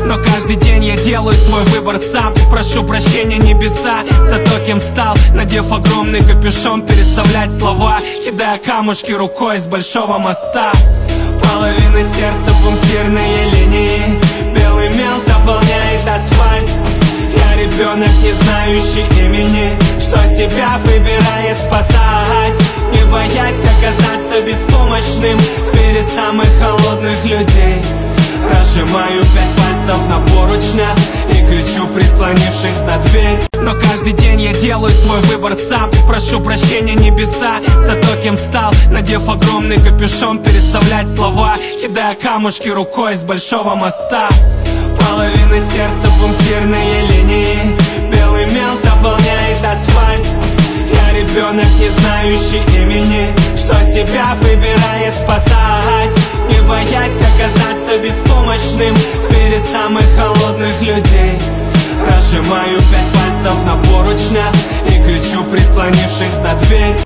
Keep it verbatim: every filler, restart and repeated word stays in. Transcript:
но каждый день я делаю свой выбор сам. Прошу прощения небеса за то, кем стал, надев огромный капюшон, переставлять слова, кидая камушки рукой с большого моста. Половина сердца пунктирные линии, белый мел заполняет асфальт. Я ребенок, не знающий имени, что себя выбирает спасать, не боясь оказаться беспомощным в мире самых холодных людей. Разжимаю пять пальцев на поручнях и кричу, прислонившись на дверь. Но каждый день я делаю свой выбор сам. Прошу прощения небеса за то, кем стал, надев огромный капюшон, переставлять слова, кидая камушки рукой с большого моста. Половина сердца пунктирные линии, белый мел заполняет асфальт. Я ребенок, не знающий имени, что себя выбирает спасать, не боясь оказаться беспомощным в мире самых холодных людей. Разжимаю пять пальцев на поручнях и кричу, прислонившись на дверь.